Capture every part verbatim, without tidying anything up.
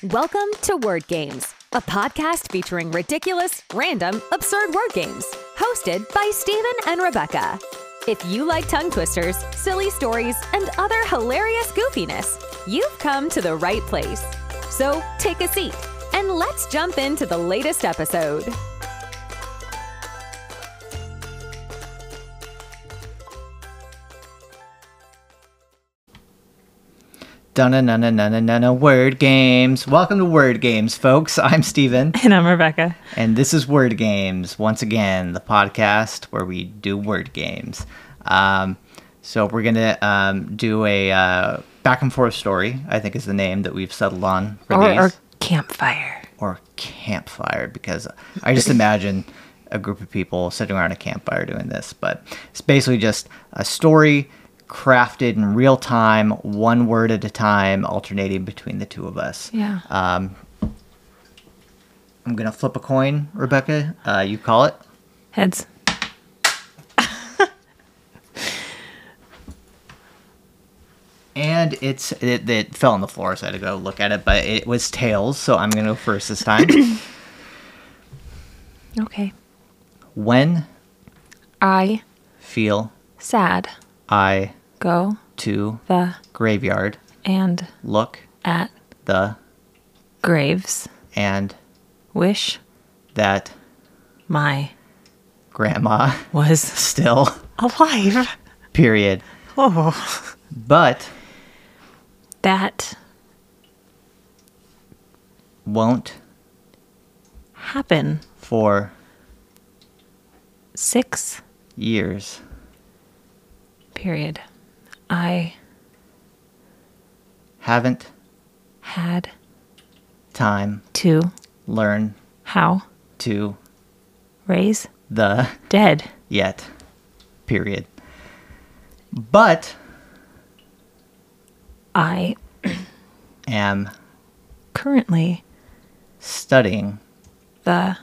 Welcome to Word Games, a podcast featuring ridiculous, random, absurd word games, hosted by Stephen and Rebecca. If you like tongue twisters, silly stories, and other hilarious goofiness, you've come to the right place. So take a seat and let's jump into the latest episode. Dun-na-na-na-na-na-na Word Games. Welcome to Word Games, folks. I'm Steven. And I'm Rebecca. And this is Word Games, once again, the podcast where we do word games. Um, so we're going to um, do a uh, back and forth story, I think is the name that we've settled on for or, these. Or campfire. Or campfire, because I just imagine a group of people sitting around a campfire doing this. But it's basically just a story crafted in real time, one word at a time, alternating between the two of us. Yeah. Um, I'm going to flip a coin, Rebecca. Uh, you call it. Heads. And it's it, it fell on the floor, so I had to go look at it, but it was tails, so I'm going to go first this time. Okay. When I feel sad I go to the graveyard, and look at the graves, and wish that my grandma was still alive. period. Oh. But That won't happen for six years. period. I Haven't had time to learn how to raise the dead. yet. Period. But I am currently studying the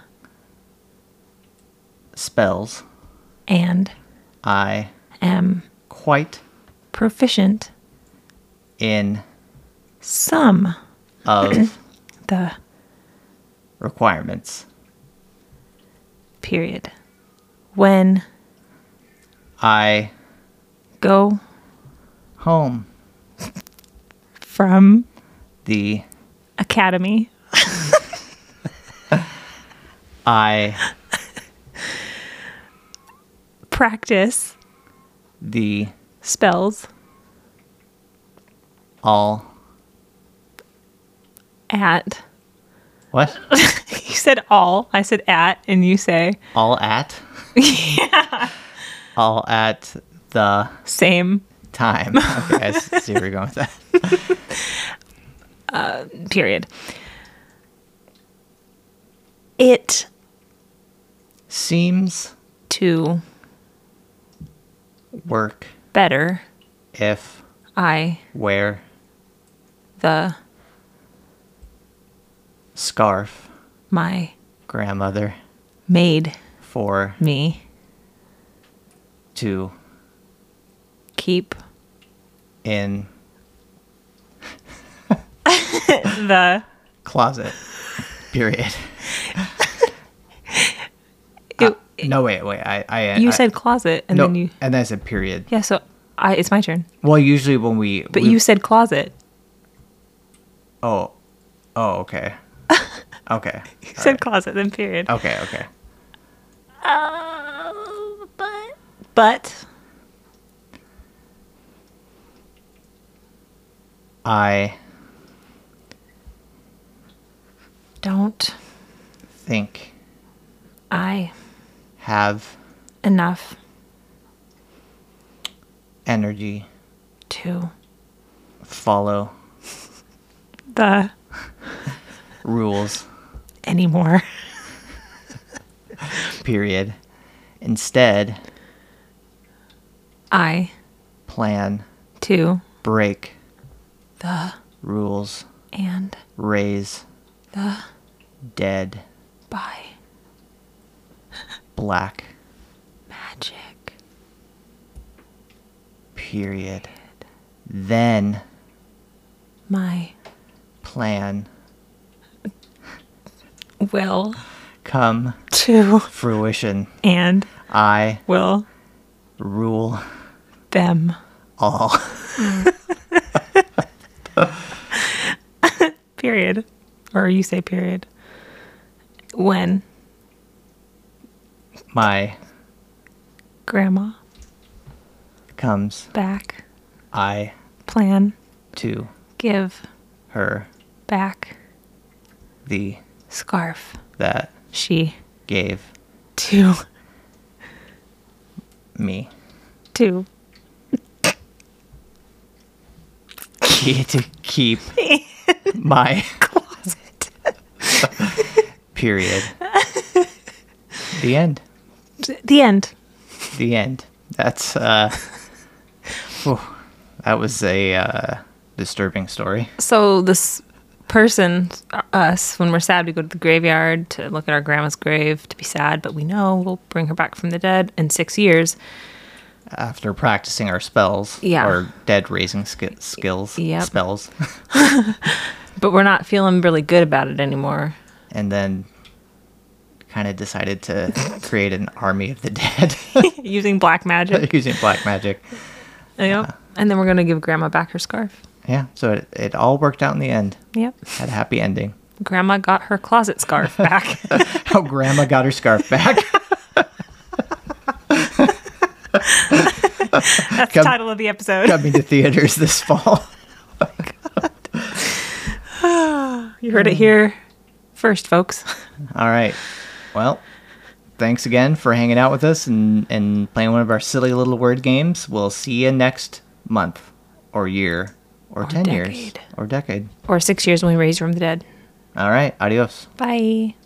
spells. and I am quite proficient in some of the requirements. period. When I go home from the academy, I practice the spells all at. what? You said all. I said at, and you say All at yeah. all at the Same time. Okay, I see where you're going with that. period. It Seems to work better if I wear the scarf my grandmother made for me to keep in the closet. Period. it, Uh, no, wait, wait. I, I you I, said closet and no, then you and then I said period. yeah. So I it's my turn. Well, usually when we, But we you said closet. oh, oh, okay, okay, You all said right. closet then period. okay, okay. Uh, but but I don't think I have enough energy to follow the rules. anymore. Period. Instead, I plan to break the rules, and raise the dead by black. magic. Period. Then My plan will come to fruition. and I will rule them all. Period. Or you say period. When My grandma comes back, I plan, to give her back the scarf that she gave to me. to Key to keep my closet. period. The end. The end. The end. That's uh whew, that was a uh disturbing story. So this person, us, when we're sad, we go to the graveyard to look at our grandma's grave to be sad, but we know we'll bring her back from the dead in six years. After practicing our spells. Yeah. Or dead raising sk- skills. Yep. Spells. But we're not feeling really good about it anymore. And then kind of decided to create an army of the dead Using black magic. using black magic. Yep. And then we're going to give grandma back her scarf. Yeah, so it, it all worked out in the end. Yep. Had a happy ending. Grandma got her closet scarf back. How grandma got her scarf back. That's Come- the title of the episode. Coming to theaters this fall. You heard it here first, folks. All right. Well, thanks again for hanging out with us and, and playing one of our silly little word games. We'll see you next month or year or, Or ten years decade. or decade. Or six years when we raise from the dead. All right. Adios. Bye.